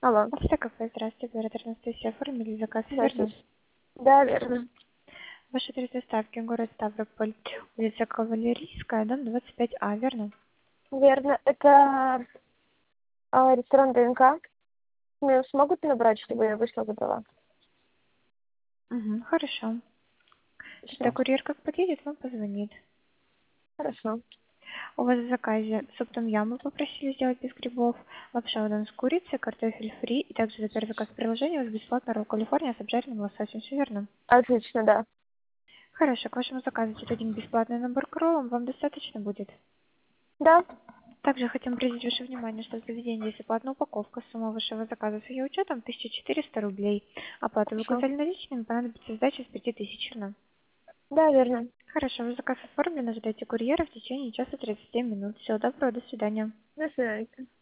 Алло. Автокафе, здравствуйте, оператор Анастасия, оформили заказ, верно? Здравствуйте. Да, верно. Ваш адрес доставки, город Ставрополь, улица Кавалерийская, дом 25А, верно? Верно. Это ресторан ДНК. Меня смогут набрать, чтобы я вышла забрала? Угу, хорошо. Тогда Все. курьер как подъедет, вам позвонит. Хорошо. У вас в заказе суп том-ям мы попросили сделать без грибов, лапша удон с курицей, картофель фри, и также за первый заказ приложения у вас бесплатно ролл Калифорния с обжаренным лососем, все верно? Отлично, да. Хорошо, к вашему заказу идет один бесплатный набор к роллам, вам достаточно будет? Да. Также хотим обратить ваше внимание, что в заведении есть оплатная упаковка. Сумма вашего заказа с ее учетом 1400 рублей. Оплату вы Хорошо. указали наличными, понадобится сдача с 5000. Верно? Да, верно. Хорошо, ваш заказ оформлен, ожидайте курьера в течение часа 30 минут. Всего доброго, до свидания. До свидания.